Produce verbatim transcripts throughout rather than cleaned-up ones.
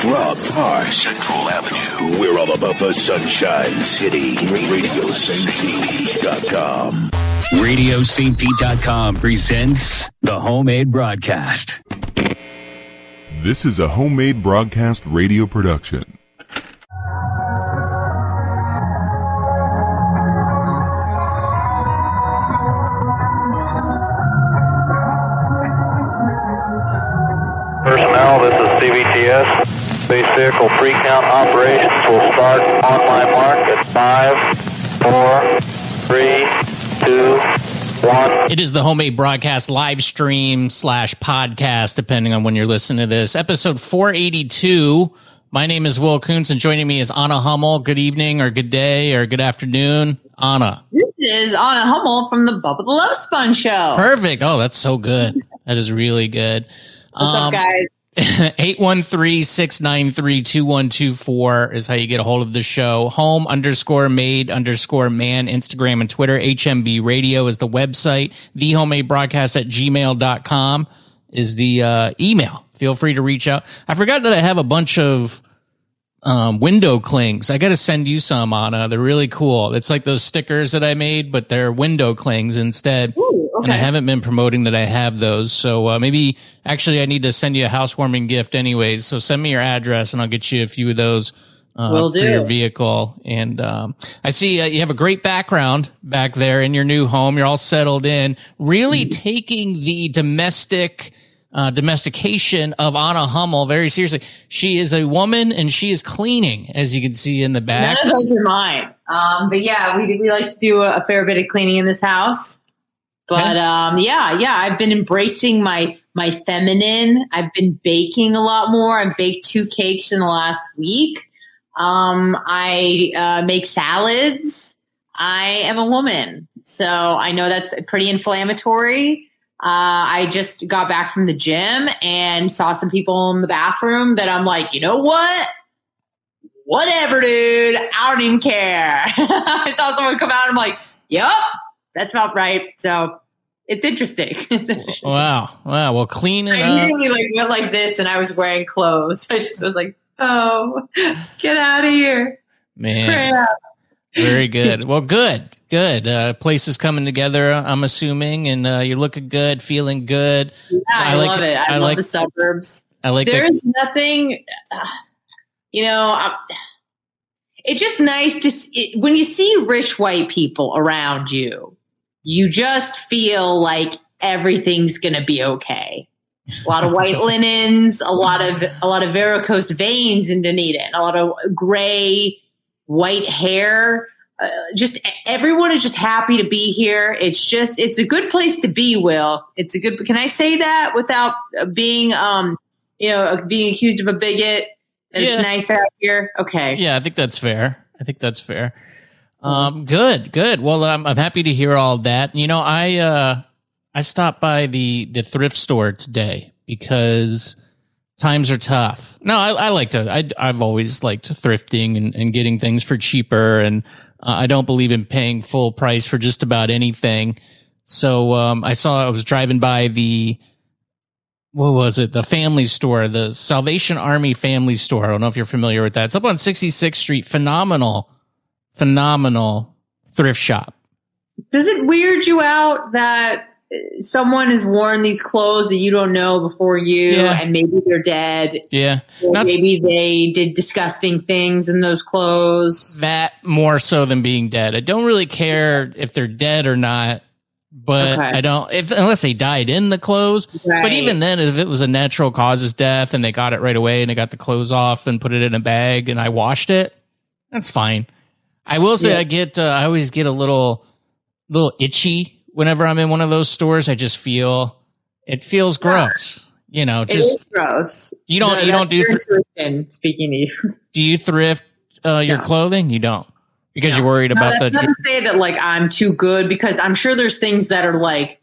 Rob Park, Central Avenue. We're all about the Sunshine City. radio st p dot com. radio st p dot com presents The Homemade Broadcast. This is a Homemade Broadcast radio production. Personnel, this is C V T S. Space Vehicle Pre-Count operations will start on my mark at five, four, three, two, one. It is the Homemade Broadcast live stream slash podcast, depending on when you're listening to this. Episode four eighty-two. My name is Will Kuntz, and joining me is Anna Hummel. Good evening, or good day, or good afternoon. Anna. This is Anna Hummel from the Bubba the Love Spun Show. Perfect. Oh, that's so good. That is really good. What's um, up, guys? eight one three, six nine three, two one two four is how you get a hold of the show. Home underscore made underscore man, Instagram and Twitter. H M B Radio is the website. The Homemade Broadcast at gmail dot com is the uh, email. Feel free to reach out. I forgot that I have a bunch of um, window clings. I got to send you some, Anna. They're really cool. It's like those stickers that I made, but they're window clings instead. Ooh, okay. And I haven't been promoting that I have those. So uh, maybe, actually, I need to send you a housewarming gift anyways. So send me your address and I'll get you a few of those uh, Will for do. your vehicle. And um, I see uh, you have a great background back there in your new home. You're all settled in, really mm-hmm. taking the domestic uh, domestication of Anna Hummel very seriously. She is a woman and she is cleaning, as you can see in the back. None of those are mine. Um, but yeah, we we like to do a, a fair bit of cleaning in this house. But okay. um, yeah, yeah, I've been embracing my my feminine. I've been baking a lot more. I've baked two cakes in the last week. Um, I uh, make salads. I am a woman, so I know that's pretty inflammatory. Uh, I just got back from the gym and saw some people in the bathroom that I'm like, you know what? Whatever, dude. I don't even care. I saw someone come out and I'm like, yep, that's about right. So it's interesting. It's interesting. Wow. Wow. Well, clean it I up. really like went like this and I was wearing clothes. I just was like, oh, get out of here. Man. Very good. Well, good. Good. Uh, place is coming together, I'm assuming, and uh, you're looking good, feeling good. Yeah, I, I like love it. I, I love like the suburbs. I like There's the- nothing, uh, you know, I, it's just nice to see, when you see rich white people around you, you just feel like everything's going to be okay. A lot of white linens, a lot of a lot of varicose veins in Dunedin, a lot of gray, white hair. Uh, just everyone is just happy to be here. It's just it's a good place to be. Will it's a good? Can I say that without being um you know being accused of a bigot? And yeah. It's nice out here. Okay. Yeah, I think that's fair. I think that's fair. Um, good, good. Well, I'm I'm happy to hear all that. You know, I uh I stopped by the the thrift store today because times are tough. No, I, I like to. I I've always liked thrifting and, and getting things for cheaper, and uh, I don't believe in paying full price for just about anything. So um, I saw I was driving by the. What was it? The family store, the Salvation Army family store. I don't know if you're familiar with that. It's up on sixty-sixth Street. Phenomenal, phenomenal thrift shop. Does it weird you out that someone has worn these clothes that you don't know before you, yeah. and maybe they're dead? Yeah. Or Not maybe they did disgusting things in those clothes. That more so than being dead. I don't really care if they're dead or not. But okay. I don't, if unless they died in the clothes. Right. But even then, if it was a natural causes death and they got it right away and they got the clothes off and put it in a bag and I washed it, that's fine. I will say yeah. I get, uh, I always get a little, little itchy whenever I'm in one of those stores. I just feel, it feels gross. You know, just it is gross. You don't, no, you don't do. Th- speaking to you, do you thrift uh, your no. clothing? You don't. Because no, you're worried about no, the. Not to say that like I'm too good, because I'm sure there's things that are like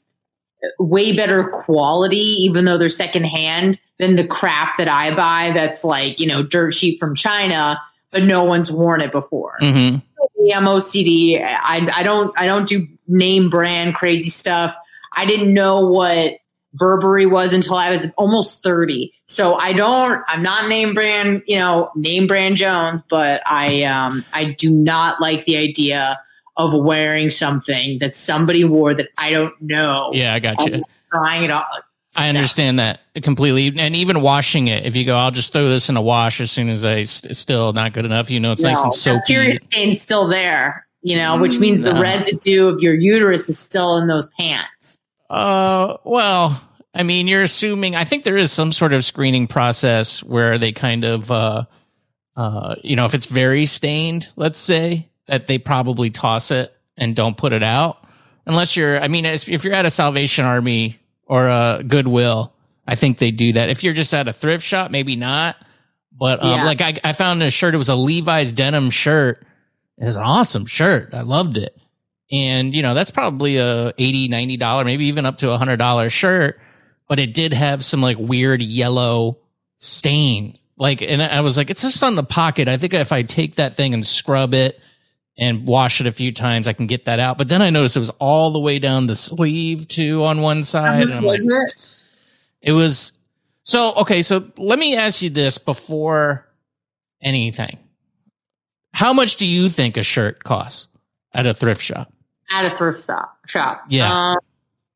way better quality, even though they're secondhand, than the crap that I buy. That's like, you know, dirt cheap from China, but no one's worn it before. Mm-hmm. I'm O C D. I I don't I don't do name brand crazy stuff. I didn't know what Burberry was until I was almost thirty. So I don't, I'm not name brand, you know, name brand Jones, but I, um, I do not like the idea of wearing something that somebody wore that I don't know. Yeah, I got you. Trying it on. I understand yeah. that completely. And even washing it, if you go, I'll just throw this in a wash as soon as I, it's still not good enough. You know, it's no, nice and soapy. The period stain's still there, you know, which means the no. residue of your uterus is still in those pants. Uh, well, I mean, you're assuming, I think there is some sort of screening process where they kind of, uh, uh, you know, if it's very stained, let's say, that they probably toss it and don't put it out. Unless you're, I mean, if you're at a Salvation Army or a Goodwill, I think they do that. If you're just at a thrift shop, maybe not. But um, yeah. like I, I found a shirt, it was a Levi's denim shirt. It was an awesome shirt. I loved it. And, you know, that's probably a eighty dollars, ninety dollars, maybe even up to a one hundred dollars shirt. But it did have some like weird yellow stain. Like, and I was like, it's just on the pocket. I think if I take that thing and scrub it and wash it a few times, I can get that out. But then I noticed it was all the way down the sleeve too on one side. And I'm was like, it? It was. So, okay. So let me ask you this before anything. How much do you think a shirt costs at a thrift shop? At a thrift shop. shop. Yeah. Um,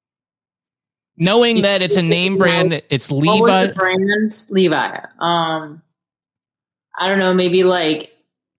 Knowing that it's a name brand, it's Levi. What was the brand? Levi. Um, I don't know, maybe like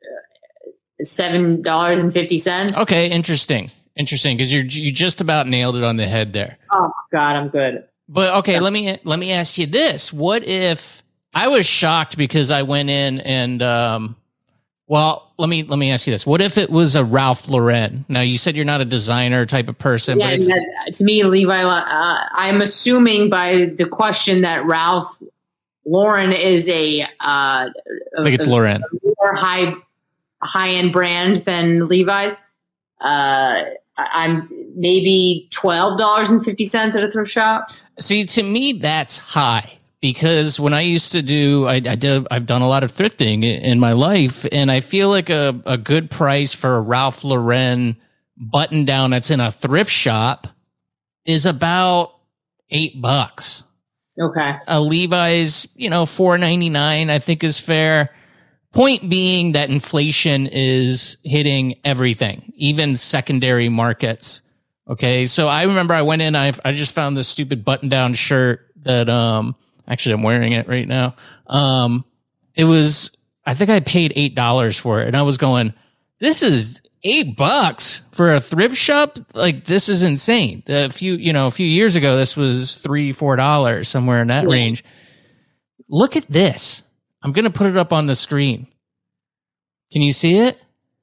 seven dollars and fifty cents. Okay, interesting, interesting, because you you just about nailed it on the head there. Oh God, I'm good. But okay, yeah. let me let me ask you this: what if I was shocked because I went in and um, well, let me let me ask you this: what if it was a Ralph Lauren? Now you said you're not a designer type of person, yeah, but it's, to me, Levi. Uh, I'm assuming by the question that Ralph Lauren is a. Uh, I think it's a, Lauren. A more high high end brand than Levi's. Uh, I'm maybe twelve dollars and fifty cents at a thrift shop. See, to me, that's high. Because when I used to do, I, I did, I've done a lot of thrifting in my life, and I feel like a, a good price for a Ralph Lauren button down that's in a thrift shop is about eight bucks. Okay. A Levi's, you know, four ninety-nine, I think is fair. Point being that inflation is hitting everything, even secondary markets. Okay, so I remember I went in, I I just found this stupid button down shirt that um. Actually, I'm wearing it right now. Um, it was, I think I paid eight dollars for it. And I was going, this is eight bucks for a thrift shop? Like, this is insane. A few, you know, a few years ago, this was three, four dollars, somewhere in that yeah. range. Look at this. I'm going to put it up on the screen. Can you see it?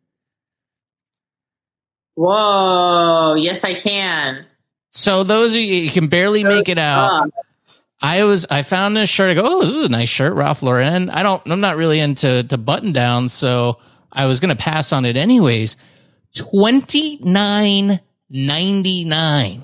Whoa. Yes, I can. So those of you, you can barely make it out. Uh. I was, I found this shirt. I go, oh, this is a nice shirt, Ralph Lauren. I don't, I'm not really into to button downs, so I was going to pass on it anyways. twenty-nine ninety-nine.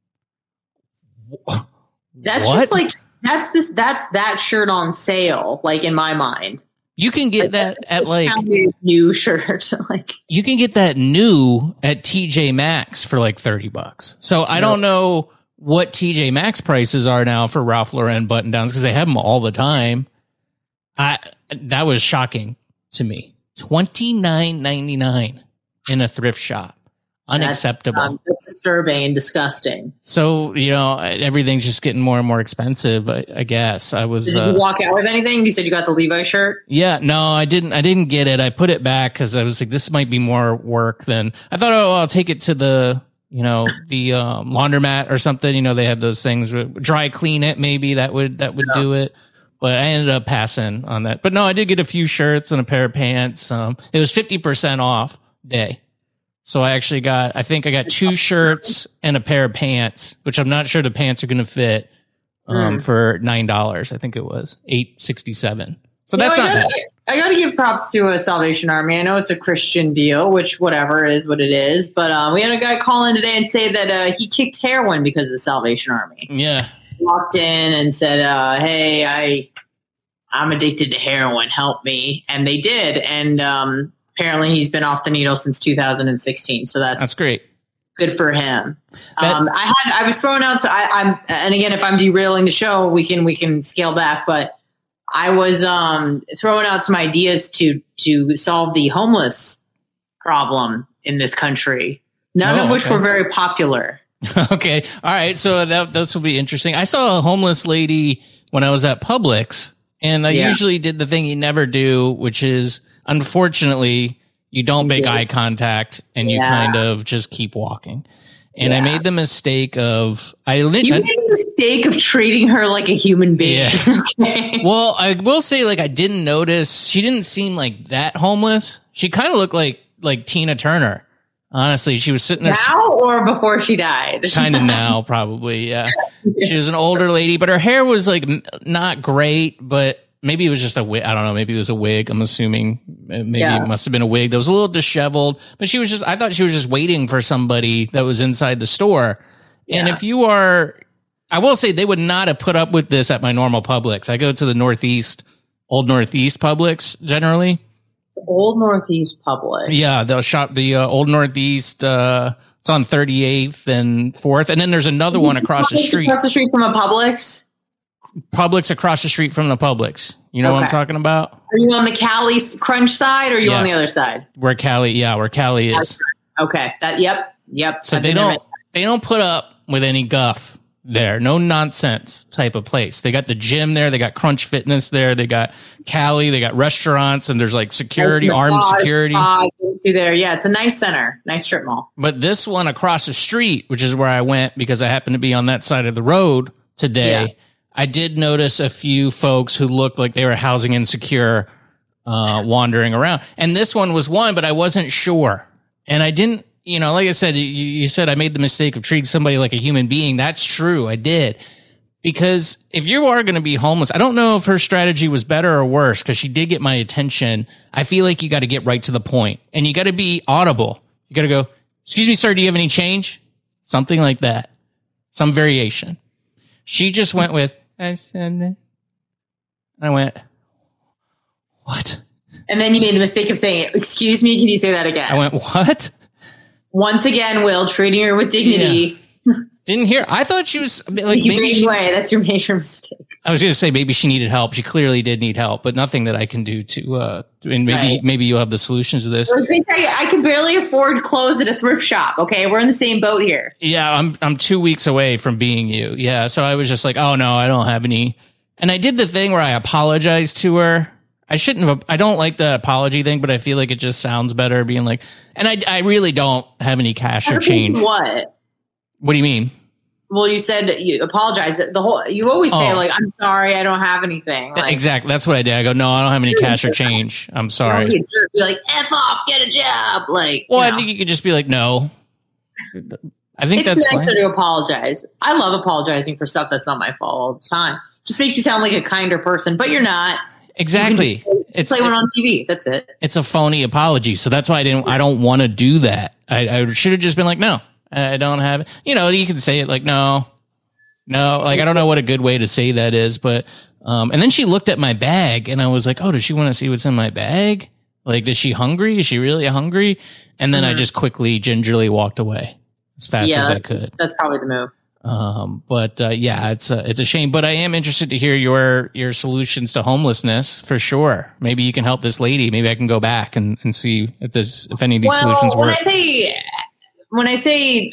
That's what? just like, that's this, that's that shirt on sale, like in my mind. You can get like, that at like new shirt. Like you can get that new at T J Maxx for like thirty bucks. So I no. don't know what T J Maxx prices are now for Ralph Lauren button downs because they have them all the time. I that was shocking to me. twenty-nine ninety-nine in a thrift shop. Unacceptable. That's, um, that's disturbing and disgusting. So, you know, everything's just getting more and more expensive, I, I guess. I was Did you uh, walk out with anything? You said you got the Levi shirt? Yeah, no, I didn't I didn't get it. I put it back because I was like, this might be more work than I thought. Oh, I'll take it to the you know, the um, laundromat or something. You know, they have those things. Dry clean it, maybe that would that would yeah. do it. But I ended up passing on that. But no, I did get a few shirts and a pair of pants. Um, it was fifty percent off day. So I actually got, I think I got two shirts and a pair of pants, which I'm not sure the pants are going to fit um, mm. for nine dollars. I think it was eight sixty-seven. So that's you know, not I gotta, bad. I got to give props to a Salvation Army. I know it's a Christian deal, which whatever it is, what it is. But uh, we had a guy call in today and say that uh, he kicked heroin because of the Salvation Army. Yeah. He walked in and said, uh, hey, I, I'm addicted to heroin. Help me. And they did. And um, apparently he's been off the needle since two thousand sixteen. So that's, that's great. Good for him. That- um, I had I was throwing out. So I, I'm and again, if I'm derailing the show, we can we can scale back. But I was um, throwing out some ideas to to solve the homeless problem in this country. None Oh, of which okay. were very popular. Okay. All right. So that this will be interesting. I saw a homeless lady when I was at Publix, and I Yeah. usually did the thing you never do, which is unfortunately you don't make Yeah. eye contact and you Yeah. kind of just keep walking. And I Yeah. made the mistake of I, li- You I made the mistake of treating her like a human being. Yeah. Okay. well, I will say like I didn't notice she didn't seem like that homeless. She kind of looked like like Tina Turner. Honestly, she was sitting there Now or before she died? kind of now probably, yeah. She was an older lady, but her hair was like n- not great, but maybe it was just a wig. I don't know. Maybe it was a wig. I'm assuming Uh, maybe Yeah. it must have been a wig that was a little disheveled, but she was just, I thought she was just waiting for somebody that was inside the store. And Yeah. if you are, I will say they would not have put up with this at my normal Publix. I go to the Northeast, old Northeast Publix generally. Old Northeast Public. Yeah, they'll shop the uh, old Northeast. Uh, it's on thirty-eighth and fourth, and then there's another one across the street. Across the street from a Publix. Publix across the street from the Publix. You know what I'm Okay. talking about? Are you on the Cali Crunch side or are you on the Yes. other side? Where Cali, yeah, where Cali is. Okay. That. Yep. Yep. So I've they been there don't they don't put up with any guff there. No nonsense type of place. They got the gym there. They got Crunch Fitness there. They got Cali. They got restaurants, and there's like security, Nice armed massage security. spa through there. Yeah, it's a nice center, nice strip mall. But this one across the street, which is where I went because I happened to be on that side of the road today, Yeah. I did notice a few folks who looked like they were housing insecure, uh, wandering around. And this one was one, but I wasn't sure. And I didn't, you know, like I said, you, you said I made the mistake of treating somebody like a human being. That's true. I did. Because if you are going to be homeless, I don't know if her strategy was better or worse because she did get my attention. I feel like you got to get right to the point and you got to be audible. You got to go, excuse me, sir, do you have any change? Something like that. Some variation. She just went with, I said that. I went, what? And then you made the mistake of saying, "Excuse me, can you say that again?" I went, what? Once again, Will, treating her with dignity. Didn't hear. I thought she was like, You maybe made she, way. That's your major mistake. I was going to say maybe she needed help. She clearly did need help, but nothing that I can do to, uh, and maybe, Right. maybe you'll have the solutions to this. Let me tell you, I can barely afford clothes at a thrift shop. Okay, we're in the same boat here. Yeah, I'm I'm two weeks away from being you. Yeah, so I was just like, oh no, I don't have any. And I did the thing where I apologized to her. I shouldn't have. I don't like the apology thing, but I feel like it just sounds better being like. And I I really don't have any cash or change. What? What do you mean? Well, you said that you apologize. The whole you always say Oh. like, "I'm sorry, I don't have anything." Like, Exactly. That's what I did. I go, no, I don't have any cash or change. I'm Don't be sorry. a jerk. Be like, "F off, get a job." Like, Well, you I know. think you could just be like, no. I think It's that's nicer fine. to apologize. I love apologizing for stuff that's not my fault all the time. Just makes you sound like a kinder person, but you're not. Exactly. You can just It's play one on T V. That's it. it's a phony apology. So that's why I didn't, I don't want to do that. I, I should have just been like, no, I don't have it. You know, you can say it like, no, no, like, I don't know what a good way to say that is, but, um, and then she looked at my bag and I was like, oh, does she want to see what's in my bag? Like, is she hungry? Is she really hungry? And then I Mhm. just quickly, gingerly walked away as fast Yeah. as I could. That's probably the move. Um, but uh, yeah, it's a, it's a shame. But I am interested to hear your your solutions to homelessness for sure. Maybe you can help this lady. Maybe I can go back and, and see if this if any of these Well, solutions when work. I say when I say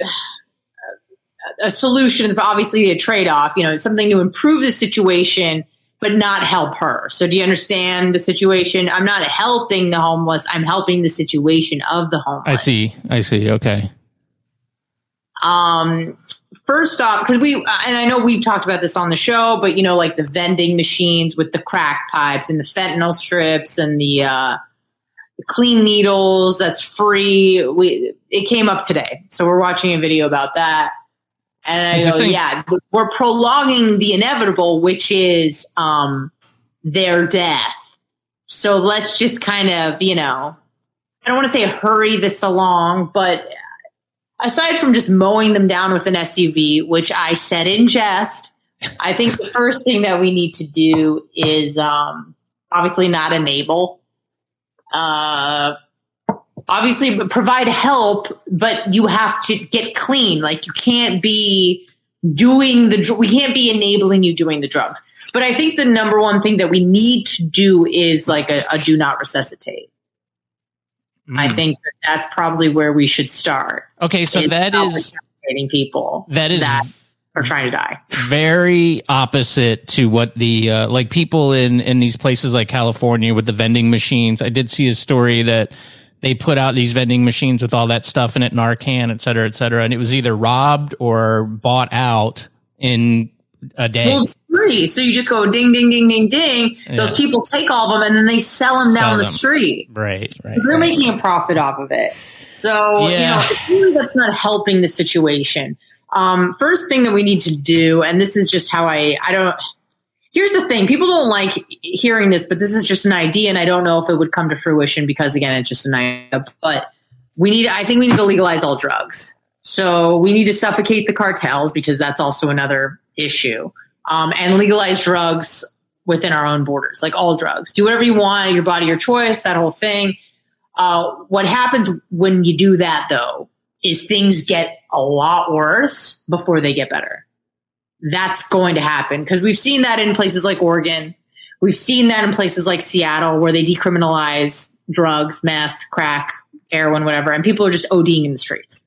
a solution, obviously a trade off. You know, it's something to improve the situation, but not help her. So, do you understand the situation? I'm not helping the homeless. I'm helping the situation of the homeless. I see. I see. Okay. Um, first off, because we, and I know we've talked about this on the show, but you know, like the vending machines with the crack pipes and the fentanyl strips and the, uh, the clean needles that's free. We, it came up today. So we're watching a video about that. And I Is go, this thing- yeah, we're prolonging the inevitable, which is, um, their death. So let's just kind of, you know, I don't want to say hurry this along, but aside from just mowing them down with an S U V, which I said in jest, I think the first thing that we need to do is um, obviously not enable. Uh, obviously provide help, but you have to get clean. Like you can't be doing the, we can't be enabling you doing the drugs. But I think the number one thing that we need to do is like a, a do not resuscitate. Mm. I think that that's probably where we should start. Okay. So is that is resuscitating people that is that are trying to die. Very opposite to what the, uh, like people in, in these places like California with the vending machines. I did see a story that they put out these vending machines with all that stuff in it, Narcan, et cetera, et cetera. And it was either robbed or bought out in a day. Well, it's free. So you just go ding, ding, ding, ding, ding. Yeah. Those people take all of them and then they sell them sell down them. the street. Right, right. So they're right. making a profit off of it. So, yeah. you know, that's not helping the situation. Um, first thing that we need to do, and this is just how I, I don't, here's the thing. People don't like hearing this, but this is just an idea, and I don't know if it would come to fruition because, again, it's just an idea. But we need, I think we need to legalize all drugs. So we need to suffocate the cartels because that's also another issue. Um, and legalize drugs within our own borders, like all drugs. Do whatever you want, your body, your choice, that whole thing. Uh, what happens when you do that, though, is things get a lot worse before they get better. That's going to happen because we've seen that in places like Oregon. We've seen that in places like Seattle where they decriminalize drugs, meth, crack, heroin, whatever, and people are just ODing in the streets.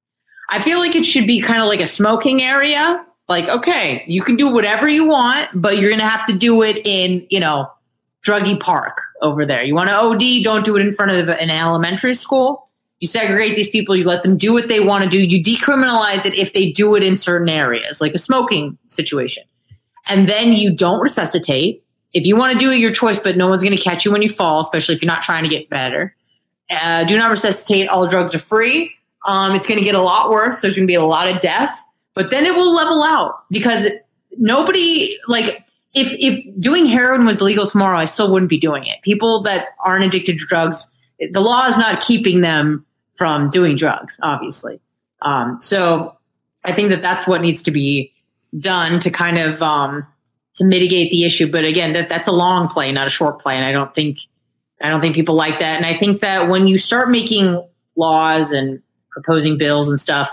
I feel like it should be kind of like a smoking area. Like, okay, you can do whatever you want, but you're going to have to do it in, you know, Druggy Park over there. You want to O D, don't do it in front of an elementary school. You segregate these people. You let them do what they want to do. You decriminalize it if they do it in certain areas, like a smoking situation. And then you don't resuscitate. If you want to do it, your choice, but no one's going to catch you when you fall, especially if you're not trying to get better. Uh, do not resuscitate. All drugs are free. Um, it's going to get a lot worse. There's going to be a lot of death, but then it will level out because nobody, like, if, if doing heroin was legal tomorrow, I still wouldn't be doing it. People that aren't addicted to drugs, the law is not keeping them from doing drugs, obviously. Um, so I think that that's what needs to be done to kind of, um, to mitigate the issue. But again, that that's a long play, not a short play. And I don't think, I don't think people like that. And I think that when you start making laws and proposing bills and stuff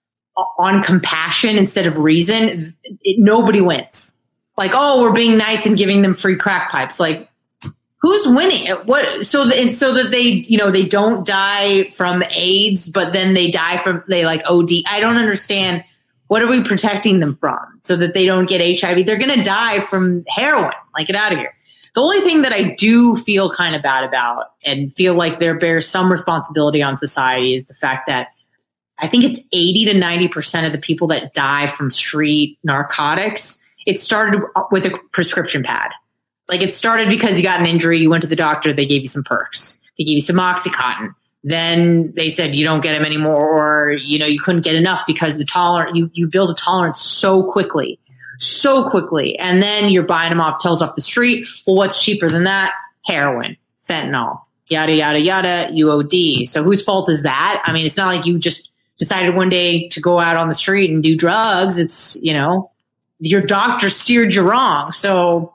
on compassion instead of reason, it, nobody wins. Like, oh, we're being nice and giving them free crack pipes. Like, who's winning? What? So that so that they, you know, they don't die from AIDS, but then they die from they like O D. I don't understand. What are we protecting them from? So that they don't get H I V. They're going to die from heroin. Like, get out of here. The only thing that I do feel kind of bad about and feel like there bears some responsibility on society is the fact that I think it's eighty to ninety percent of the people that die from street narcotics. It started with a prescription pad. Like, it started because you got an injury, you went to the doctor, they gave you some perks. They gave you some Oxycontin. Then they said you don't get them anymore, or, you know, you couldn't get enough because the tolerance, you, you build a tolerance so quickly, so quickly. And then you're buying them off pills off the street. Well, what's cheaper than that? Heroin, fentanyl, yada, yada, yada, U O D. So whose fault is that? I mean, it's not like you just decided one day to go out on the street and do drugs. It's, you know, your doctor steered you wrong. So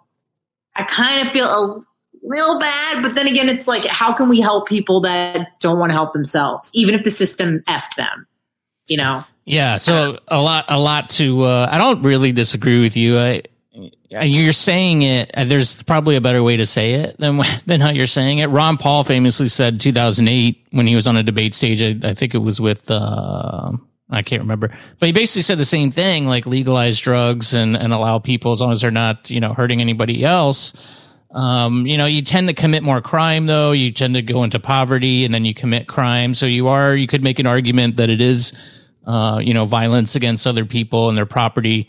I kind of feel a little bad, but then again, it's like, how can we help people that don't want to help themselves, even if the system effed them, you know? Yeah. So a lot, a lot to, uh, I don't really disagree with you. I, you're saying it, there's probably a better way to say it than, than how you're saying it. Ron Paul famously said two thousand eight when he was on a debate stage, I, I think it was with, uh, I can't remember, but he basically said the same thing, like legalize drugs and, and allow people, as long as they're not, you know, hurting anybody else. Um, you know, you tend to commit more crime though. You tend to go into poverty and then you commit crime. So you are, you could make an argument that it is, uh, you know, violence against other people and their property.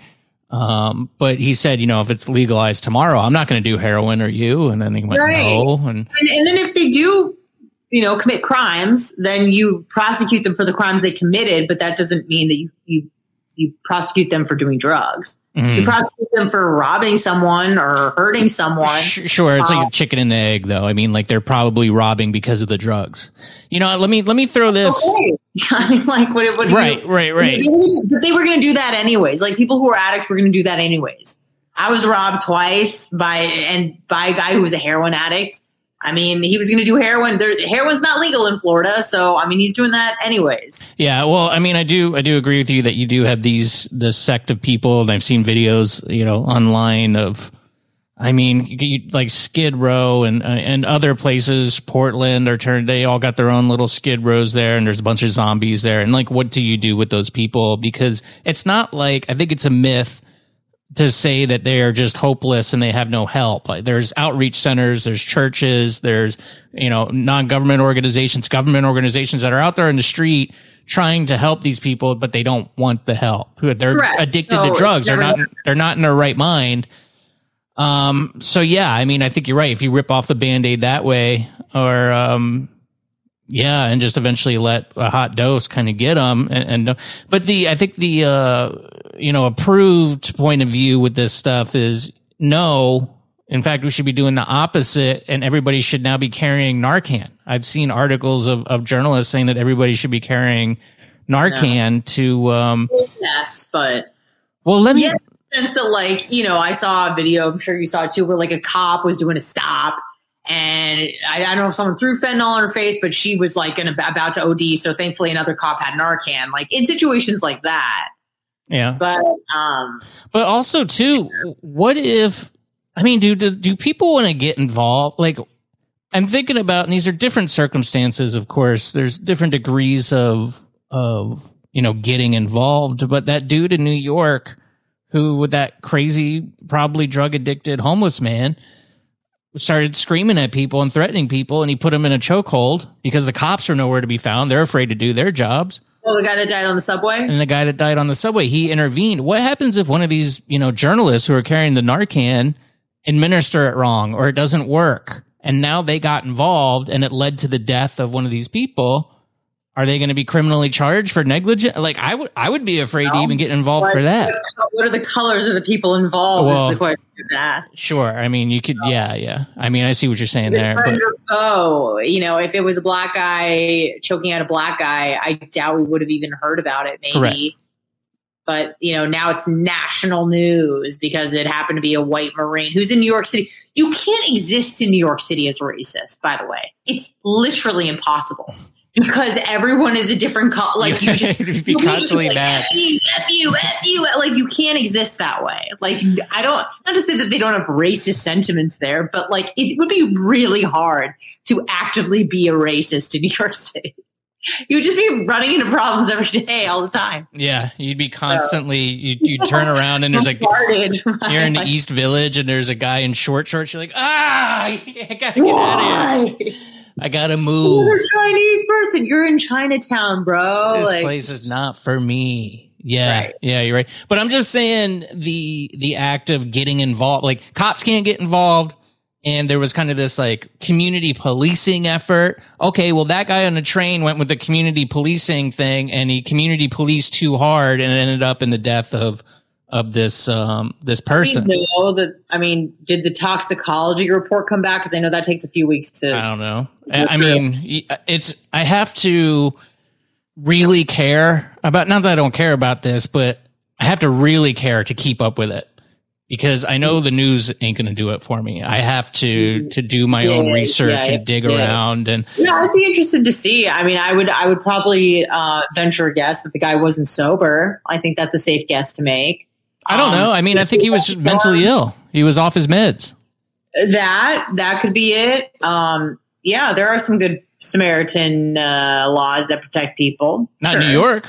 Um, but he said, you know, if it's legalized tomorrow, I'm not going to do heroin or you. And then he went, right. no. And, and, and then if they do, you know, commit crimes, then you prosecute them for the crimes they committed, but that doesn't mean that you, you, you prosecute them for doing drugs. Mm. You prosecute them for robbing someone or hurting someone. Sure. It's uh, like a chicken and the egg though. I mean, like they're probably robbing because of the drugs. You know, let me, let me throw this. Okay. I mean, like what, what right, you, right, right. They, but they were going to do that anyways. Like people who are addicts were going to do that anyways. I was robbed twice by, and by a guy who was a heroin addict. I mean, he was going to do heroin. There, heroin's not legal in Florida, so I mean, he's doing that anyways. Yeah, well, I mean, I do, I do agree with you that you do have these this sect of people, and I've seen videos, you know, online of, I mean, you, you, like Skid Row and uh, and other places, Portland, are turned. They all got their own little Skid Rows there, and there's a bunch of zombies there. And like, what do you do with those people? Because it's not like, I think it's a myth to say that they are just hopeless and they have no help. Like, there's outreach centers, there's churches, there's, you know, non-government organizations, government organizations that are out there in the street trying to help these people, but they don't want the help. They're Correct. addicted so to drugs. They're not, they're not in their right mind. Um, so yeah, I mean, I think you're right. If you rip off the Band-Aid that way, or, um, yeah, and just eventually let a hot dose kind of get them. And, and, but the, I think the, uh, you know, approved point of view with this stuff is no. In fact, we should be doing the opposite, and everybody should now be carrying Narcan. I've seen articles of, of journalists saying that everybody should be carrying Narcan no. to, um, yes, but well, let me, yes, in the sense that, like, you know, I saw a video, I'm sure you saw it too, where like a cop was doing a stop. And I, I don't know if someone threw fentanyl on her face, but she was like gonna, about to O D. So thankfully another cop had Narcan, like in situations like that. Yeah. But, um, but also too, what if, I mean, do, do, do people want to get involved? Like, I'm thinking about, and these are different circumstances, of course, there's different degrees of, of, you know, getting involved, but that dude in New York who, with that crazy, probably drug addicted homeless man, started screaming at people and threatening people, and he put them in a chokehold because the cops are nowhere to be found. They're afraid to do their jobs. Oh, the guy that died on the subway? And the guy that died on the subway, he intervened. What happens if one of these, you know, journalists who are carrying the Narcan administer it wrong, or it doesn't work, and now they got involved and it led to the death of one of these people? Are they going to be criminally charged for negligence? Like, I would, I would be afraid no. to even get involved what, for that. What are the colors of the people involved? Well, is the question to ask. Sure. I mean, you could, yeah, yeah. I mean, I see what you're saying there. Friend But, or foe? You know, if it was a black guy choking out a black guy, I doubt we would have even heard about it. Maybe. Correct. But, you know, now it's national news because it happened to be a white Marine who's in New York City. You can't exist in New York City as racist, by the way. It's literally impossible. Because everyone is a different color. Like, you just You'd be constantly like, mad. F you, F you, F you. Like, you can't exist that way. Like, I don't, not to say that they don't have racist sentiments there, but like, it would be really hard to actively be a racist in New York City. You would just be running into problems every day, all the time. Yeah, you'd be constantly, you you turn around and there's like, you're in the East Village and there's a guy in short shorts. You're like, ah, I gotta get Why? out of here. I gotta move. You're a Chinese person. You're in Chinatown, bro. This like, place is not for me. Yeah, right. yeah, you're right. But I'm just saying the the act of getting involved, like cops can't get involved, and there was kind of this like community policing effort. Okay, well that guy on the train went with the community policing thing, and he community policed too hard, and it ended up in the death of of this um this person. I know that. I mean, did the toxicology report come back? Because I know that takes a few weeks to. I don't know. I, I mean, it's I have to really care about. Not that I don't care about this, but I have to really care to keep up with it because I know the news ain't going to do it for me. I have to to do my yeah, own research yeah, and dig yeah. around. And yeah, I'd be interested to see. I mean, I would I would probably uh, venture a guess that the guy wasn't sober. I think that's a safe guess to make. I don't know. I mean, I think he was just mentally ill. He was off his meds. That that could be it. Um, yeah, there are some good Samaritan uh, laws that protect people. Not sure. New York.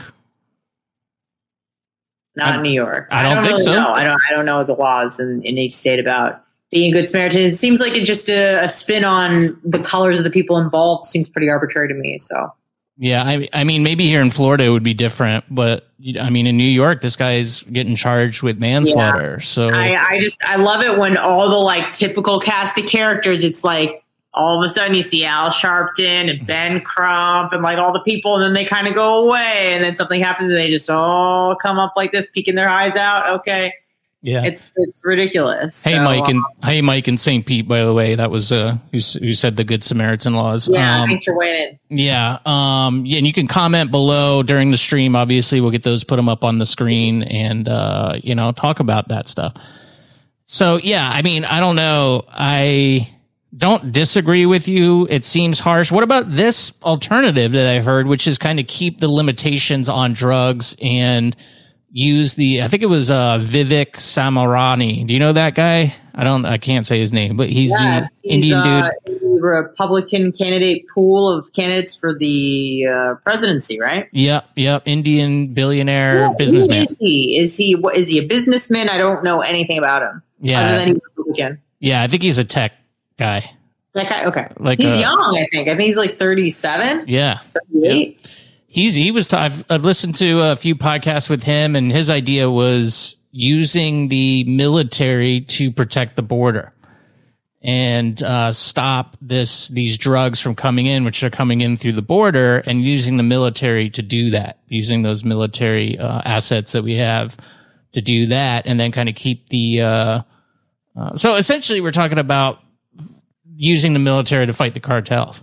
Not I, New York. I don't, I don't think really so. Know. I don't. I don't know the laws in, in each state about being a good Samaritan. It seems like it just a, a spin on the colors of the people involved. Seems pretty arbitrary to me. So. Yeah, I, I mean, maybe here in Florida it would be different, but I mean, in New York, this guy's getting charged with manslaughter. Yeah. So I, I just I love it when all the like typical cast of characters. It's like all of a sudden you see Al Sharpton and Ben Crump and like all the people, and then they kind of go away, and then something happens, and they just all come up like this, peeking their eyes out. Okay. Yeah, it's it's ridiculous. Hey, so, Mike and um, hey, Mike and Saint Pete. By the way, that was uh, who, who said the Good Samaritan laws. Yeah, um, thanks for waiting. Yeah, um, yeah, and you can comment below during the stream. Obviously, we'll get those, put them up on the screen, and uh, you know, talk about that stuff. So, yeah, I mean, I don't know. I don't disagree with you. It seems harsh. What about this alternative that I heard, which is kind of keep the limitations on drugs and use the, I think it was uh, Vivek Samarani. Do you know that guy? I don't, I can't say his name, but he's yeah, the he's, Indian uh, dude. Republican candidate pool of candidates for the uh, presidency, right? Yep, yep. Indian billionaire Who, businessman. Who is he? Is he what? Is he a businessman? I don't know anything about him. Yeah, other than he's Republican. Yeah, I think he's a tech guy. That guy, okay. Like he's uh, young. I think. I think he's like thirty-seven. Yeah. thirty-eight. Yep. He's he was. T- I've, I've listened to a few podcasts with him, and his idea was using the military to protect the border and uh, stop this these drugs from coming in, which are coming in through the border, and using the military to do that, using those military uh, assets that we have to do that, and then kind of keep the. Uh, uh, so essentially, we're talking about using the military to fight the cartels.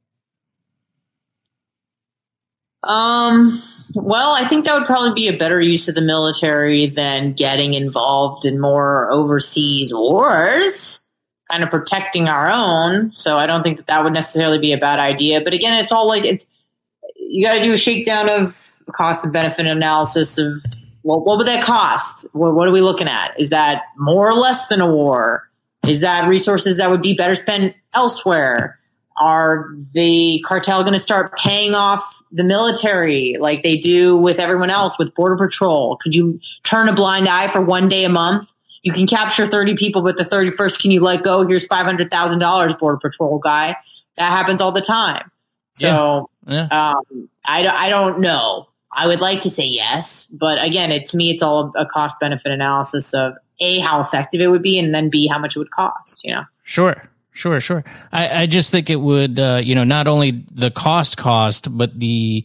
Um. Well, I think that would probably be a better use of the military than getting involved in more overseas wars. Kind of protecting our own. So I don't think that that would necessarily be a bad idea. But again, it's all like it's you got to do a shakedown of cost and benefit analysis of well, what would that cost? What, what are we looking at? Is that more or less than a war? Is that resources that would be better spent elsewhere? Are the cartel going to start paying off the military like they do with everyone else with Border Patrol? Could you turn a blind eye for one day a month? You can capture thirty people, but the thirty-first, can you let go? Here's five hundred thousand dollars, Border Patrol guy. That happens all the time. So yeah. Yeah. Um, I, I don't know. I would like to say yes. But again, it, to me, it's all a cost-benefit analysis of, A, how effective it would be, and then, B, how much it would cost, you know? Sure. Sure, sure. I, I just think it would, uh, you know, not only the cost cost, but the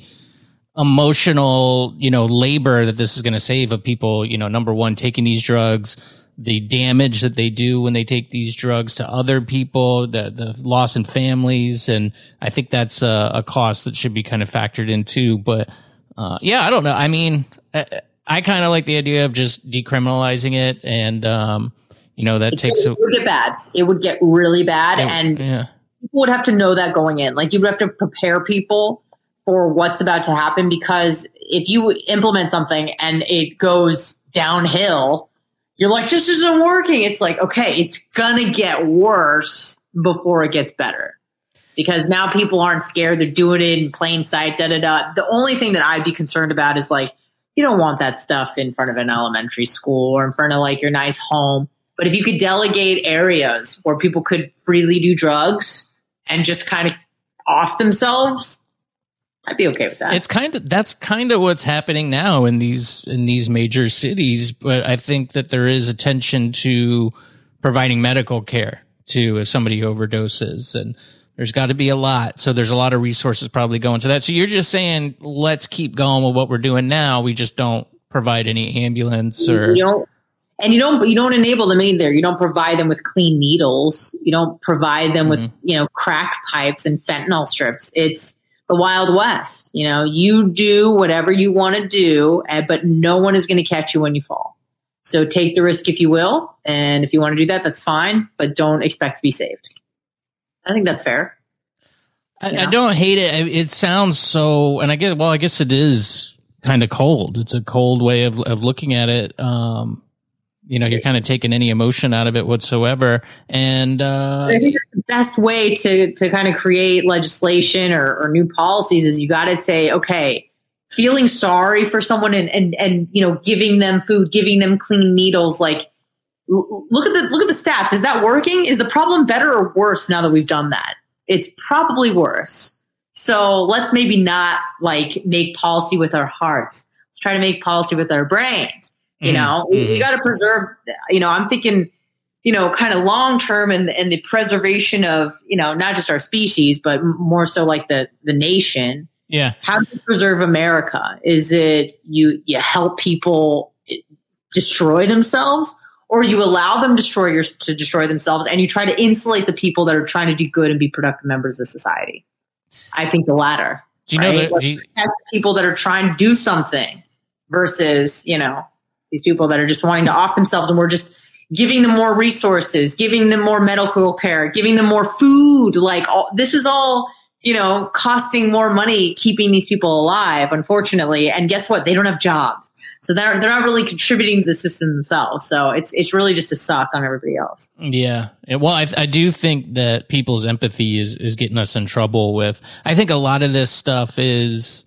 emotional, you know, labor that this is going to save of people, you know, number one, taking these drugs, the damage that they do when they take these drugs to other people, the, the loss in families. And I think that's a, a cost that should be kind of factored in too. But, uh, yeah, I don't know. I mean, I, I kind of like the idea of just decriminalizing it and, um, you know, that it's, takes it would get bad. It would get really bad. It, and yeah. people would have to know that going in. Like, you would have to prepare people for what's about to happen, because if you implement something and it goes downhill, you're like, this isn't working. It's like, okay, it's going to get worse before it gets better, because now people aren't scared. They're doing it in plain sight, da da da. The only thing that I'd be concerned about is, like, you don't want that stuff in front of an elementary school or in front of, like, your nice home. But if you could delegate areas where people could freely do drugs and just kind of off themselves, I'd be okay with that. It's kind of that's kind of what's happening now in these in these major cities. But I think that there is attention to providing medical care to if somebody overdoses, and there's got to be a lot. So there's a lot of resources probably going to that. So you're just saying, let's keep going with what we're doing now. We just don't provide any ambulance or. You don't, and you don't you don't enable them either. You don't provide them with clean needles. You don't provide them mm-hmm. with, you know, crack pipes and fentanyl strips. It's the Wild West. You know, you do whatever you want to do, but no one is going to catch you when you fall. So take the risk if you will. And if you want to do that, that's fine, but don't expect to be saved. I think that's fair. I, I don't hate it. It sounds so, and I get, well, I guess it is kind of cold. It's a cold way of, of looking at it. Um, you know, you're kind of taking any emotion out of it whatsoever. And uh, I think the best way to, to kind of create legislation or, or new policies is you got to say, okay, feeling sorry for someone and, and, and, you know, giving them food, giving them clean needles. Like, look at the, look at the stats. Is that working? Is the problem better or worse now that we've done that? It's probably worse. So let's maybe not like make policy with our hearts. Let's try to make policy with our brains. You know, mm-hmm. we, we got to preserve, you know, I'm thinking, you know, kind of long term and, and the preservation of, you know, not just our species, but more so like the, the nation. Yeah. How do you preserve America? Is it you, you help people destroy themselves, or you allow them destroy your, to destroy themselves and you try to insulate the people that are trying to do good and be productive members of society? I think the latter. Do you right? know that? Let's do you, protect the people that are trying to do something versus, you know, these people that are just wanting to off themselves, and we're just giving them more resources, giving them more medical care, giving them more food. Like all, this is all, you know, costing more money, keeping these people alive, unfortunately. And guess what? They don't have jobs. So they're, they're not really contributing to the system themselves. So it's, it's really just a suck on everybody else. Yeah. Well, I, I do think that people's empathy is, is getting us in trouble with, I think a lot of this stuff is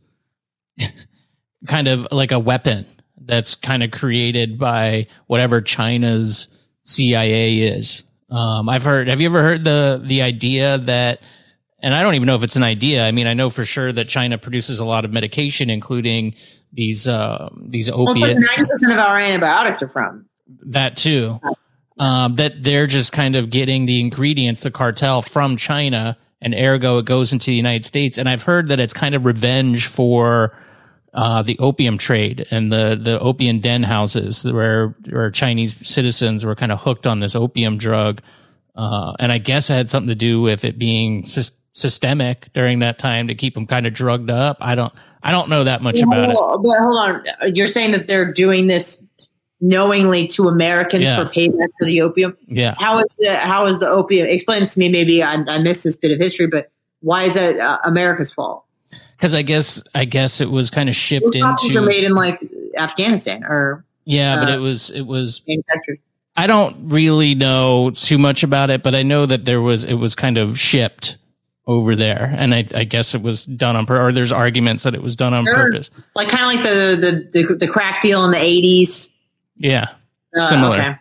kind of like a weapon that's kind of created by whatever China's C I A is. Um, I've heard, have you ever heard the, the idea that, and I don't even know if it's an idea. I mean, I know for sure that China produces a lot of medication, including these, uh, these opiates. Well, it's like ninety percent of our antibiotics are from. That too. Um, that they're just kind of getting the ingredients, the cartel from China, and ergo it goes into the United States. And I've heard that it's kind of revenge for, Uh, the opium trade and the, the opium den houses where, where Chinese citizens were kind of hooked on this opium drug. Uh, and I guess it had something to do with it being sy- systemic during that time to keep them kind of drugged up. I don't, I don't know that much about it. But hold on. You're saying that they're doing this knowingly to Americans Yeah. for payback for the opium? Yeah. How is the, how is the opium? Explain this to me. Maybe I, I missed this bit of history, but why is that uh, America's fault? Because I guess I guess it was kind of shipped Those copies into. are made in like Afghanistan or yeah, but uh, it was it was. manufactured. I don't really know too much about it, but I know that there was it was kind of shipped over there, and I, I guess it was done on purpose. Or there's arguments that it was done on Sure. purpose. Like kind of like the, the the the crack deal in the eighties. Yeah, Uh, similar. Okay.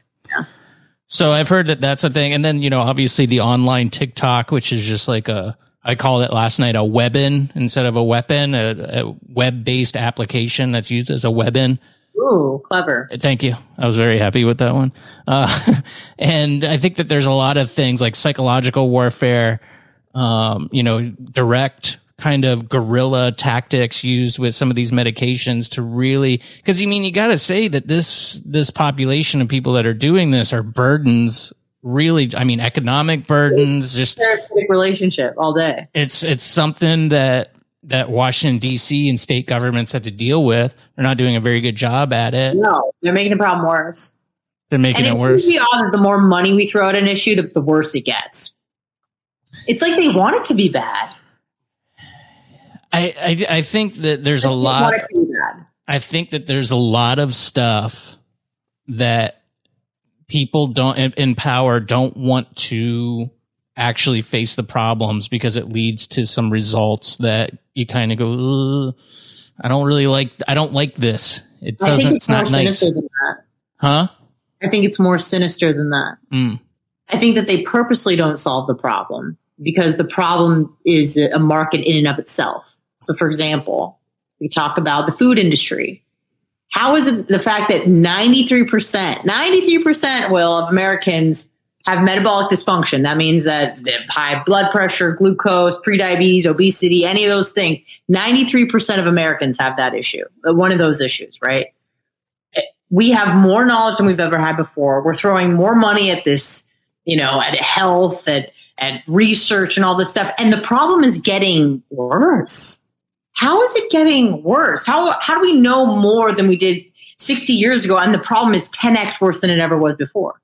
So I've heard that that's a thing, and then you know obviously the online TikTok, which is just like a. I called it last night a webbin instead of a weapon, a, a web-based application that's used as a weapon. Ooh, clever. Thank you. I was very happy with that one. Uh, and I think that there's a lot of things like psychological warfare, um, you know, direct kind of guerrilla tactics used with some of these medications to really, because I mean, you got to say that this, this population of people that are doing this are burdens. Really, I mean, economic burdens, just Parasitic relationship all day. it's it's something that that Washington D C and state governments have to deal with. They're not doing a very good job at it. No, they're making the problem worse. They're making And it it worse. seems to be odd that the more money we throw at an issue, the, the worse it gets. It's like they want it to be bad. I, I I think that there's a They lot. want it to be bad. I think that there's a lot of stuff that people don't in, in power don't want to actually face the problems because it leads to some results that you kind of go, "Ugh, I don't really like. I don't like this. It I doesn't. think It's it's more not nice, sinister than that. huh?" I think it's more sinister than that. Mm. I think that they purposely don't solve the problem because the problem is a market in and of itself. So, for example, we talk about the food industry. How is it the fact that ninety-three percent, ninety-three percent, Will, of Americans have metabolic dysfunction? That means that they have high blood pressure, glucose, prediabetes, obesity, any of those things. ninety-three percent of Americans have that issue, one of those issues, right? We have more knowledge than we've ever had before. We're throwing more money at this, you know, at health, at, at research and all this stuff. And the problem is getting worse. How is it getting worse? How how do we know more than we did sixty years ago? And the problem is ten x worse than it ever was before.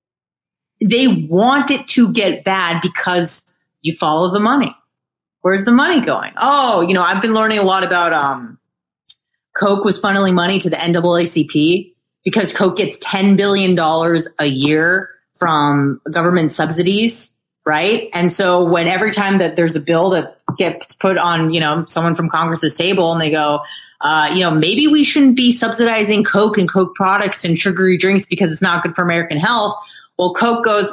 They want it to get bad because you follow the money. Where's the money going? Oh, you know, I've been learning a lot about um, Coke was funneling money to the N double A C P because Coke gets ten billion dollars a year from government subsidies. Right. And so when every time that there's a bill that gets put on, you know, someone from Congress's table and they go, uh, you know, maybe we shouldn't be subsidizing Coke and Coke products and sugary drinks because it's not good for American health. Well, Coke goes,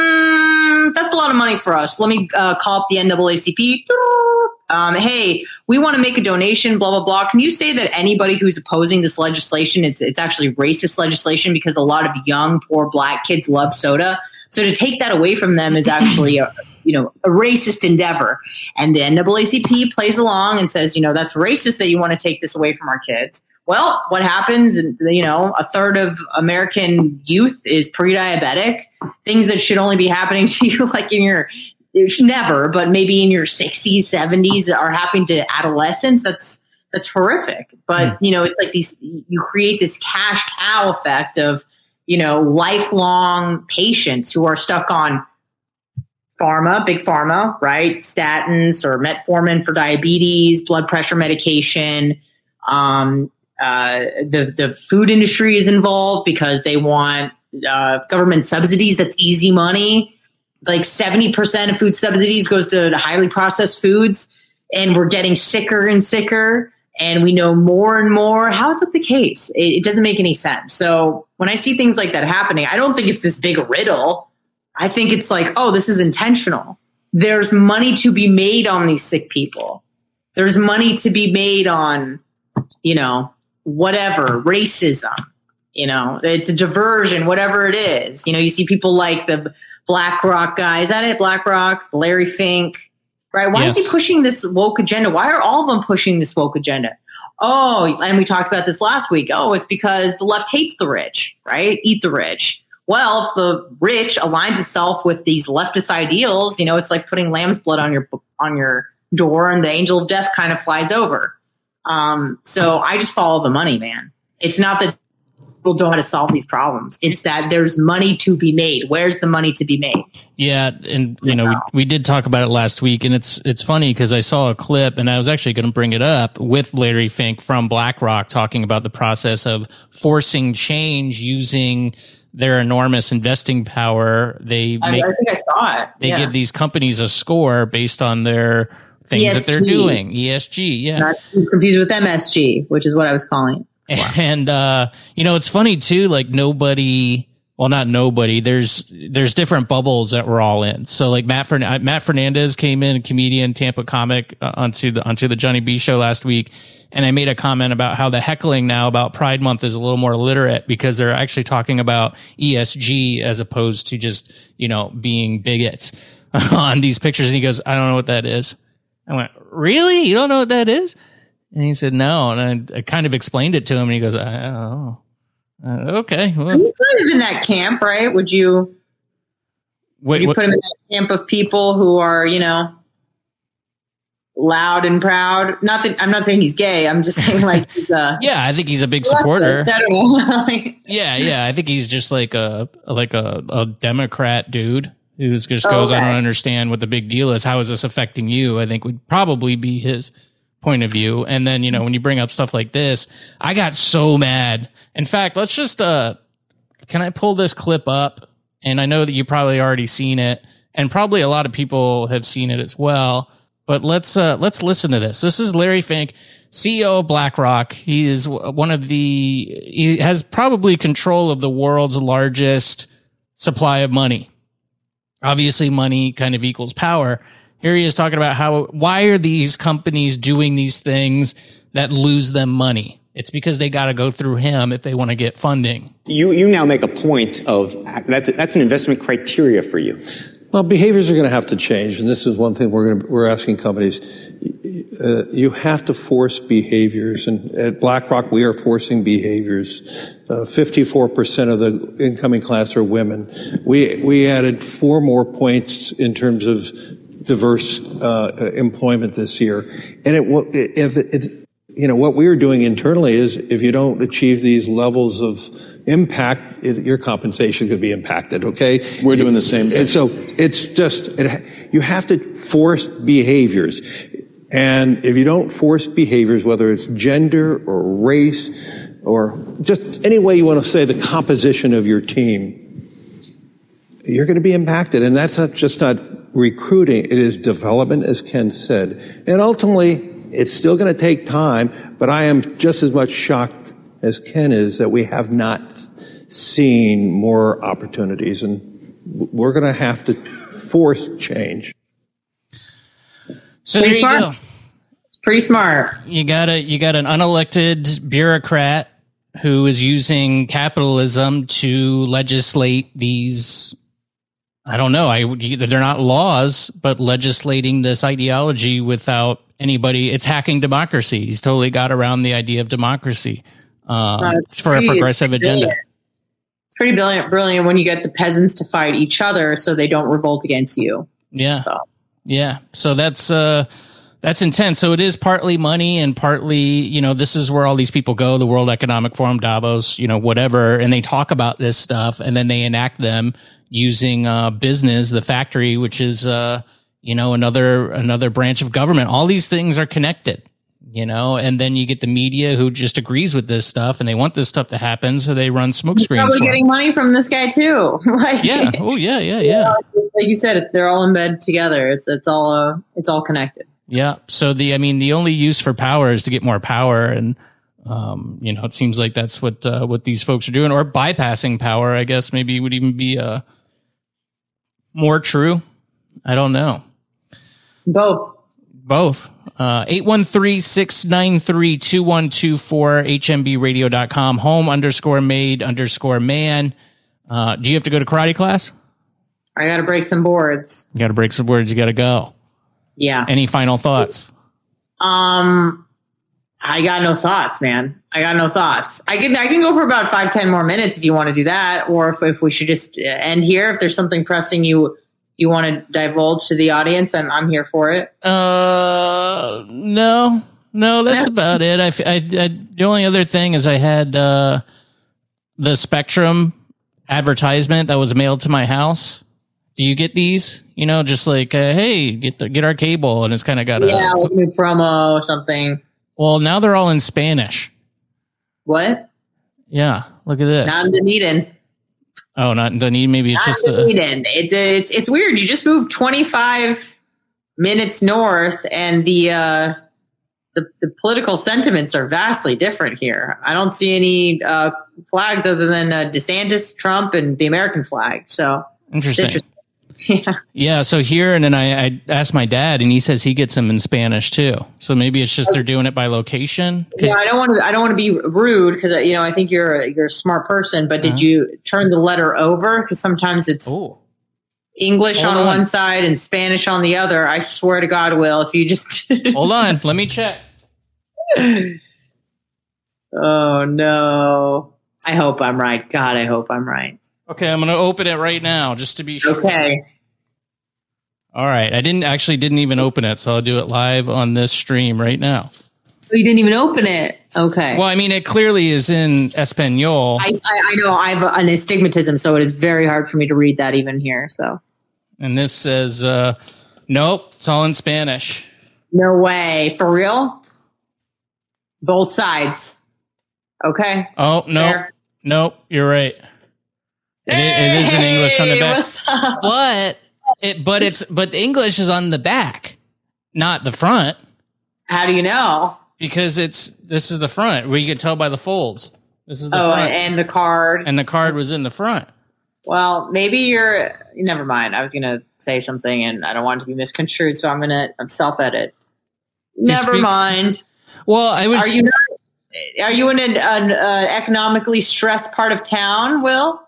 mm, that's a lot of money for us. Let me uh, call up the N double A C P. Um, hey, we want to make a donation, blah, blah, blah. Can you say that anybody who's opposing this legislation, it's it's actually racist legislation because a lot of young, poor black kids love soda? So to take that away from them is actually a, you know, a racist endeavor. And the N double A C P plays along and says, you know, that's racist that you want to take this away from our kids. Well, what happens, you know, a third of American youth is pre-diabetic, things that should only be happening to you like in your, never, but maybe in your sixties, seventies are happening to adolescents. That's, that's horrific. But, you know, it's like these, you create this cash cow effect of, you know, lifelong patients who are stuck on pharma, big pharma, right? Statins or metformin for diabetes, blood pressure medication. Um, uh, the, the food industry is involved because they want uh, government subsidies. That's easy money. Like seventy percent of food subsidies goes to the highly processed foods, and we're getting sicker and sicker. And we know more and more. How is that the case? It, it doesn't make any sense. So when I see things like that happening, I don't think it's this big riddle. I think it's like, oh, this is intentional. There's money to be made on these sick people. There's money to be made on, you know, whatever, racism, you know, it's a diversion, whatever it is. You know, you see people like the BlackRock guy. Is that it? BlackRock, Larry Fink, right? Why yes. is he pushing this woke agenda? Why are all of them pushing this woke agenda? Oh, and we talked about this last week. Oh, it's because the left hates the rich, right? Eat the rich. Well, if the rich aligns itself with these leftist ideals, you know, it's like putting lamb's blood on your on your door, and the angel of death kind of flies over. Um, so I just follow the money, man. It's not that people don't know how to solve these problems. It's that there's money to be made. Where's the money to be made? Yeah, and you know, we, we did talk about it last week, and it's it's funny because I saw a clip, and I was actually going to bring it up with Larry Fink from BlackRock talking about the process of forcing change using their enormous investing power. They make, I, I think I saw it. They yeah. give these companies a score based on their things E S G. That they're doing. E S G, yeah. Not confused with M S G, which is what I was calling it. Wow. And, uh, you know, it's funny too, like nobody, well, not nobody, there's, there's different bubbles that we're all in. So like Matt, Fern- Matt Fernandez came in, a comedian, Tampa comic, uh, onto the, onto the Johnny B show last week. And I made a comment about how the heckling now about Pride Month is a little more literate because they're actually talking about E S G as opposed to just, you know, being bigots on these pictures. And he goes, I don't know what that is. I went, really? You don't know what that is? And he said, no. And I, I kind of explained it to him, and he goes, I don't know. Uh, okay. Well, he's kind of in that camp, right? Would you, wait, would you what, put him in that camp of people who are, you know, loud and proud? Not that I'm not saying he's gay. I'm just saying like he's a, yeah, I think he's a big supporter. I don't know. yeah, yeah, I think he's just like a like a, a Democrat dude who just goes, okay. I don't understand what the big deal is. How is this affecting you? I think would probably be his point of view. And then, you know, when you bring up stuff like this, I got so mad. In fact, let's just uh can I pull this clip up? And I know that you probably already seen it, and probably a lot of people have seen it as well. But let's uh, let's listen to this. This is Larry Fink, C E O of BlackRock. He is one of the he has probably control of the world's largest supply of money. Obviously, money kind of equals power. Here he is talking about how why are these companies doing these things that lose them money? It's because they got to go through him if they want to get funding. You you now make a point of that's that's an investment criteria for you. Well, behaviors are going to have to change, and this is one thing we're going to, we're asking companies. Uh, you have to force behaviors, and at BlackRock we are forcing behaviors. Uh, fifty-four percent of the incoming class are women. We we added four more points in terms of diverse uh, employment this year, and it if it, it you know what we are doing internally is if you don't achieve these levels of impact, it, your compensation could be impacted. Okay, we're doing the same thing. And so it's just it, you have to force behaviors, and if you don't force behaviors, whether it's gender or race or just any way you want to say the composition of your team, you're going to be impacted. And that's not just not recruiting; it is development, as Ken said, and ultimately it's still going to take time. But I am just as much shocked as Ken is that we have not seen more opportunities, and we're going to have to force change. So Pretty there you smart. go. Pretty smart. You got a you got an unelected bureaucrat who is using capitalism to legislate these. I don't know. I they're not laws, but legislating this ideology without anybody. It's hacking democracy. He's totally got around the idea of democracy um, uh, for pretty, a progressive agenda. Brilliant. It's pretty brilliant, brilliant when you get the peasants to fight each other so they don't revolt against you. Yeah, so. yeah. So that's uh, That's intense. So it is partly money and partly, you know, this is where all these people go, the World Economic Forum, Davos, you know, whatever, and they talk about this stuff and then they enact them using uh, business, the factory, which is, uh, you know, another another branch of government. All these things are connected, you know, and then you get the media who just agrees with this stuff and they want this stuff to happen, so they run smoke screens. Probably for getting them. money from this guy too. like, Yeah. Oh, yeah, yeah, yeah. You know, like you said, they're all in bed together. It's it's all uh, it's all connected. Yeah. So the, I mean, the only use for power is to get more power. And, um, you know, it seems like that's what, uh, what these folks are doing, or bypassing power, I guess maybe would even be, uh, more true. I don't know. Both. Both. Uh, eight one three, six nine three, two one two four, H M B radio dot com, home underscore made underscore man. Uh, do you have to go to karate class? I got to break some boards. You got to break some boards. You got to go. Yeah. Any final thoughts? Um, I got no thoughts, man. I got no thoughts. I can I can go for about five, ten more minutes if you want to do that, or if, if we should just end here. If there's something pressing you you want to divulge to the audience, I'm I'm here for it. Uh, no, no, that's No. about it. I, I, I, the only other thing is I had uh, the Spectrum advertisement that was mailed to my house. Do you get these? You know, just like, uh, hey, get the, get our cable, and it's kind of got a Yeah, like a new promo or something. Well, now they're all in Spanish. What? Yeah, look at this. Not in Dunedin. Oh, not in Dunedin. Maybe it's Not just in a, Dunedin. It's it's it's weird. You just moved twenty-five minutes north, and the uh, the the political sentiments are vastly different here. I don't see any uh, flags other than uh, DeSantis, Trump, and the American flag. So interesting. it's interesting. Yeah. Yeah, so here, and then I, I asked my dad, and he says he gets them in Spanish too. So maybe it's just they're doing it by location. 'Cause- Yeah, I don't want to. I don't want to be rude because you know I think you're a, you're a smart person. But did Uh-huh. you turn the letter over? Because sometimes it's oh, English Hold on, on. one side and Spanish on the other. I swear to God, Will, if you just hold on, let me check. Oh no! I hope I'm right. God, I hope I'm right. Okay, I'm going to open it right now just to be sure. Okay. All right, I didn't actually didn't even open it, so I'll do it live on this stream right now. So you didn't even open it. Okay. Well, I mean, it clearly is in Espanol. I, I, I know I have an astigmatism, so it is very hard for me to read that even here. So And this says, uh, nope, it's all in Spanish. no way, for real. Both sides. Okay. Oh, no, Fair. nope, you're right. It, i- it is in English on the Hey, back. what's up? But it, but it's but the English is on the back, not the front, How do you know? because it's this is the front where you can tell by the folds. This is the Oh, front, and the card. and the card was in the front. Well, maybe you're. Never mind. I was going to say something, and I don't want it to be misconstrued, so I'm going to self edit. Never speak- mind. Well, I was. Are you not? Are you in an, an uh, economically stressed part of town, Will?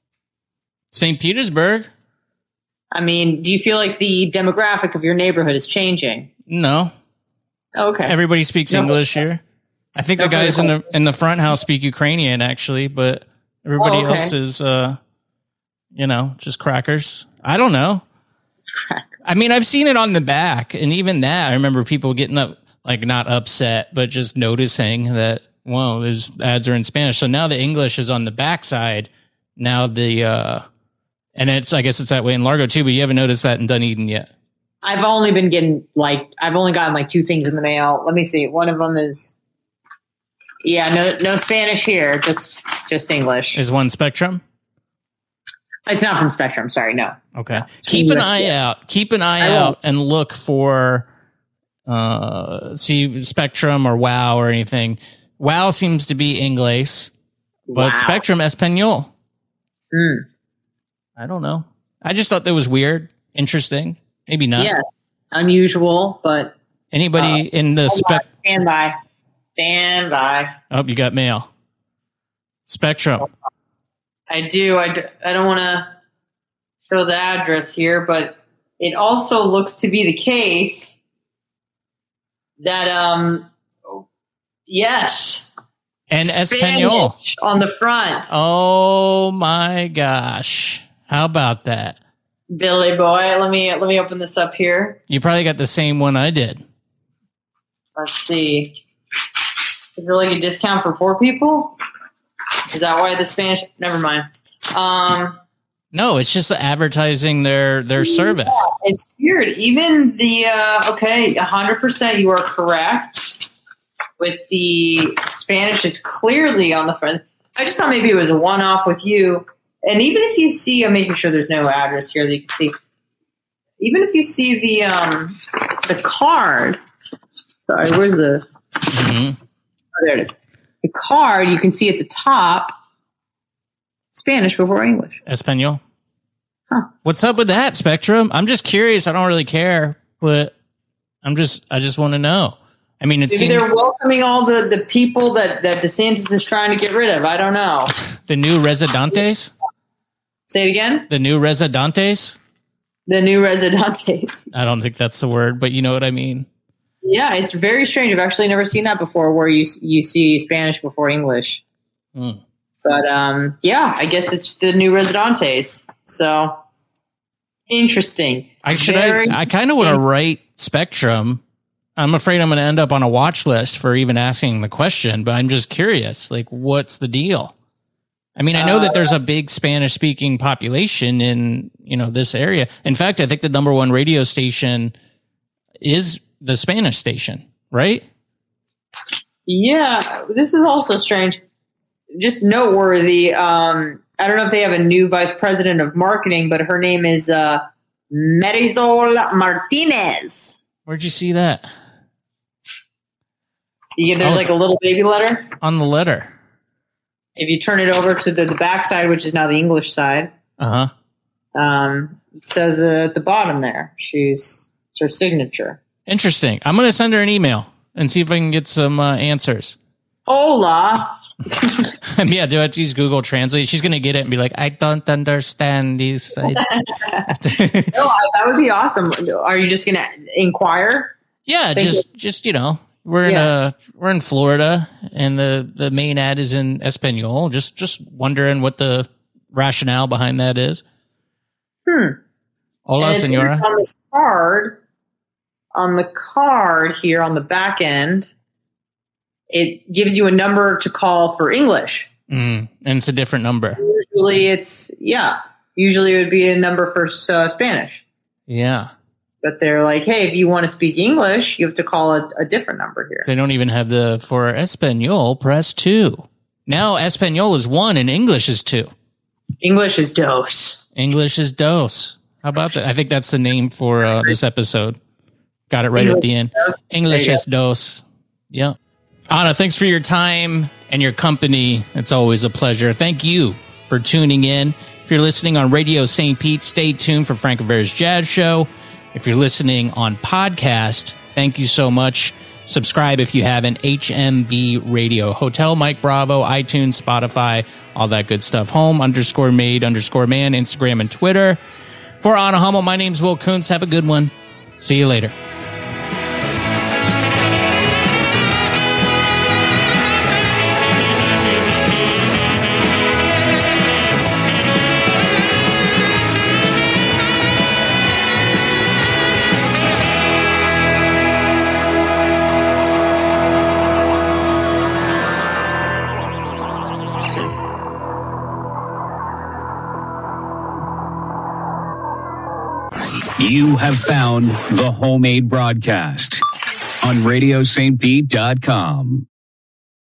Saint Petersburg? I mean, do you feel like the demographic of your neighborhood is changing? No, Okay. everybody speaks No. English here. I think the No, guys in the okay. in the front house speak Ukrainian actually, but everybody Oh, okay. else is, uh, you know, just crackers. I don't know. I mean, I've seen it on the back, and even that, I remember people getting up, like not upset, but just noticing that, well, there's ads are in Spanish. So now the English is on the back side. Now the, uh, and it's, I guess it's that way in Largo too, but you haven't noticed that in Dunedin yet. I've only been getting like I've only gotten like two things in the mail. Let me see. One of them is yeah, no no Spanish here, just just English. Is one Spectrum? It's not from Spectrum. Sorry, no. Okay. Keep an U S P S. eye out. Keep an eye I will. out and look for, uh, see Spectrum or WoW or anything. WoW seems to be English, but Wow. Spectrum Espanol. Mm. I don't know. I just thought that was weird, interesting. Maybe not. Yes, unusual, but Anybody Uh, in the hold spec? on. Stand by. Stand by. Oh, you got mail. Spectrum. I do. I, d- I don't want to show the address here, but it also looks to be the case that, um, yes. And Spanish Espanol. on the front. Oh my gosh. How about that? Billy boy, let me let me open this up here. You probably got the same one I did. let's see. Is there like a discount for poor people? Is that why the Spanish? Never mind. Um, no, it's just advertising their their service. Yeah, it's weird. Even the uh, okay, one hundred percent. You are correct. With the Spanish is clearly on the front. I just thought maybe it was a one-off with you. And even if you see, I'm making sure there's no address here that you can see. Even if you see the um, the card. Sorry, where's the? Mm-hmm. Oh, there it is. The card you can see at the top. Spanish before English. Espanol. Huh. What's up with that, Spectrum? I'm just curious. I don't really care, but I'm just I just want to know. I mean, it Maybe seems they're welcoming all the, the people that, that DeSantis is trying to get rid of. I don't know. The new Residentes? Say it again? The new Residentes? The new Residentes. I don't think that's the word, but you know what I mean. Yeah, it's very strange. I've actually never seen that before where you you see Spanish before English. Mm. But, um, yeah, I guess it's the new Residentes. So, interesting. I should. Very I, I kind of want to write Spectrum. I'm afraid I'm going to end up on a watch list for even asking the question, but I'm just curious. Like, what's the deal? I mean, I know uh, that there's a big Spanish-speaking population in, you know, this area. In fact, I think the number one radio station is the Spanish station, right? Yeah, this is also strange. Just noteworthy. Um, I don't know if they have a new vice president of marketing, but her name is uh, Marisol Martinez. Where'd you see that? You, there's oh, like a little baby letter. On the letter. If you turn it over to the, the back side, which is now the English side, uh-huh. um, it says uh, at the bottom there, she's it's her signature. Interesting. I'm going to send her an email and see if I can get some uh, answers. Hola. Yeah, do I have to use Google Translate? She's going to get it and be like, I don't understand these. I- no, that would be awesome. Are you just going to inquire? Yeah, Thank just, you. just, you know, we're in yeah. uh we're in Florida and the, the main ad is in Espanol. Just, just wondering what the rationale behind that is. Hmm. Hola, senora. On this card, on the card here on the back end, it gives you a number to call for English. Mm, and it's a different number. Usually it's, yeah, usually it would be a number for uh, Spanish. Yeah. But they're like, hey, if you want to speak English, you have to call a, a different number here. So they don't even have the, for Espanol, press two. Now Espanol is one and English is two. English is dos. English is dos. How about that? I think that's the name for uh, this episode. Got it right English at the end. Dos. English is dos. Yeah. Anna, thanks for your time and your company. It's always a pleasure. Thank you for tuning in. If you're listening on Radio Saint Pete, stay tuned for Frank Rivera's Jazz Show. If you're listening on podcast, thank you so much. Subscribe if you haven't. H M B Radio, Hotel Mike Bravo, iTunes, Spotify, all that good stuff. Home underscore made underscore man, Instagram and Twitter. For Anna Hummel, my name's Will Kuntz. Have a good one. See you later. You have found the Homemade Broadcast on radio saint pete dot com.